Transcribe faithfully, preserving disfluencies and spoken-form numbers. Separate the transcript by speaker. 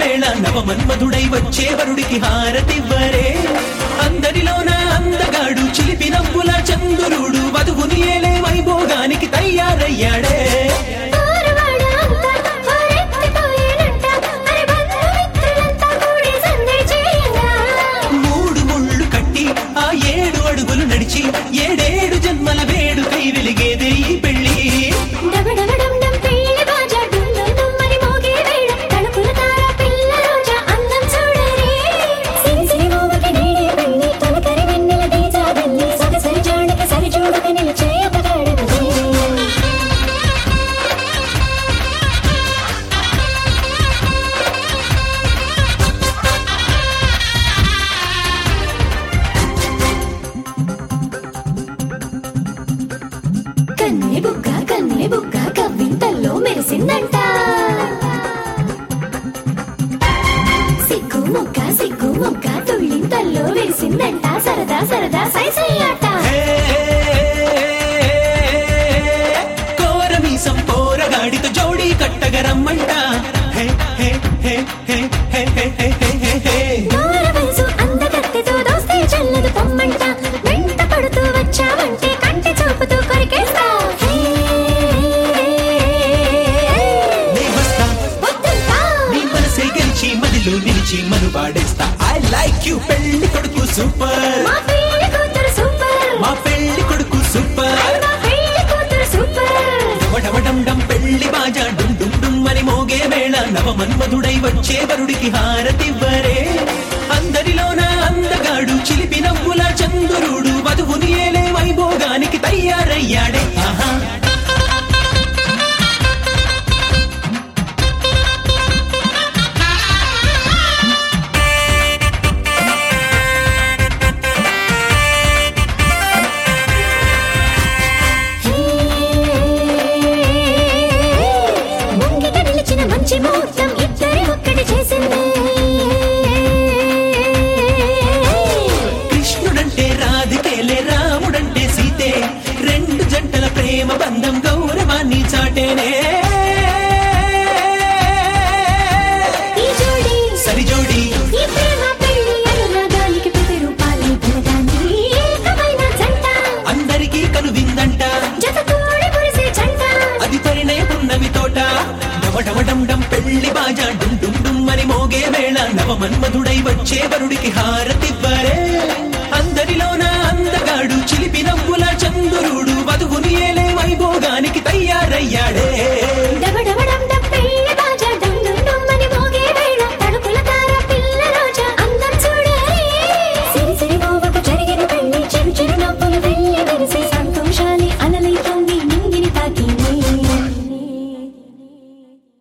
Speaker 1: వేళ నవమన్మధుడై వచ్చే వరుడికి హారతివ్వరే. అందరిలోన అందగాడు చిలిపి నవ్వుల చంద్రుడు వధువుని ఏలే వైభోగానికి తయారయ్యాడే. మూడు ముళ్ళు కట్టి ఆ ఏడు అడుగులు నడిచి ఏడేడు జన్మల వేడుకై వెలిగేదే ఈ పెళ్లి.
Speaker 2: కన్నె బుగ్గ కన్నె బుగ్గ కవ్వింతల్లో మెరిసిందంట. సిగ్గు ముక్క సిగ్గు ముక్క తుళ్ళింతల్లో వెలిసిందంట. సరదా సరదా సైసయ్యాట.
Speaker 1: కోరమీసం పోరగాడితో జోడీ కట్టగరమ్మంట.
Speaker 2: వయసు అందగత్తెతో దోస్తే చల్లదు పొమ్మంట. వెంట పడుతూ వచ్చావంటే కంటి చూపుతూ కొరికేస్తా.
Speaker 1: మదిలో నిలిచి మను పాడేస్తా. ఐ లైక్ యూ పెళ్లి కొడుకు సూపర్.
Speaker 2: మా పెళ్లి కూతురు సూపర్.
Speaker 1: మా పెళ్లి కొడుకు సూపర్.
Speaker 2: మా పెళ్లి కూతురు సూపర్.
Speaker 1: వడవడండం పెళ్లి బాజా డుమ్ డుమ్ డుమ్ అని మోగే వేళ నవమన్మధుడై వచ్చే వరుడికి హారతివ్వరే. అందరిలోన అందగాడు చిలిపి నవ్వుల చంద్రుడు వధువుని ఏలే వైభోగానికి తయారయ్యాడే. ఆహా
Speaker 2: మంచి ముహూర్తం ఇద్దరి ఒక్కటి చేసింది.
Speaker 1: కృష్ణుడంటే రాధికేలే రాముడంటే సీతే. రెండు జంటల ప్రేమ బంధం గౌరవాన్ని చాటేనే.
Speaker 2: ఈ జోడి
Speaker 1: సరి జోడి
Speaker 2: ఈ ప్రేమ పెళ్లి అనురాగానికి ప్రతిరూపాలి. భరతాన్ని ఏకమైన జంట
Speaker 1: అందరికీ కనువిందంట.
Speaker 2: జత తోడి మురిసే జంట
Speaker 1: అది పరిణయ పున్నమి తోట. డమడమడం పెళ్లి బాజా డుమ్ డుమ్ డుమ్ అని మోగే వేళ నవమన్మధుడై వచ్చే వరుడికి హారతివ్వరే. అందరిలోన అందగాడు చిలిపి నవ్వుల చంద్రుడు వధువుని ఏలే వైభోగానికి తయారయ్యాడే.